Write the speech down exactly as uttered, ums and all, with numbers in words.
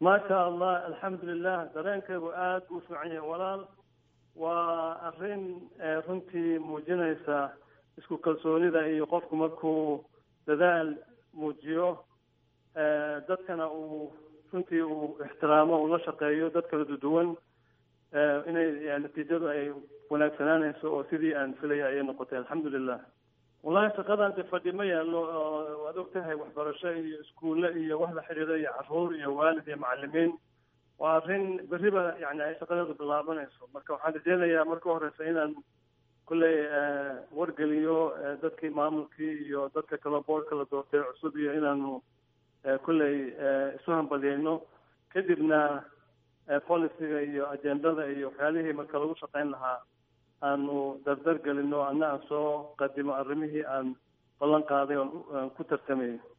ما شاء الله الحمد لله dareenka aad u fiican yahay walaal waa arrin runtii muujinaysa isku kalsoonida iyo qofku markuu dadaal muujiyo dadkana uu runtii uu ixtiraamo uu la shaqeeyo dad kala duwan inay natiijadu ay wanaagsanaaneeyso oo sidii aan filayay ay noqotay alxamdulillah wallahi shaqadan fadhi ma yaalo waad ogtahay waxbarasho iyo iskuulle iyo wax la xiriira iyo caruur iyo waalid iyo macallimiin waa arrin beriba yani ay shaqadeedu bilaabanayso marka waxaan rajeynayaa marka horeysa inaan kulley wargeliyo dadkii maamulkii iyo dadka kala boorka la doortay cusub iyo inaanu kulley isu hambaliyeyno kadibna policyga iyo agendada iyo waxyaalihii marka lagu shaqayn lahaa aanu dardar gelino anna aan soo qadimo arrimihii aan ballan qaaday oon ku tartamayay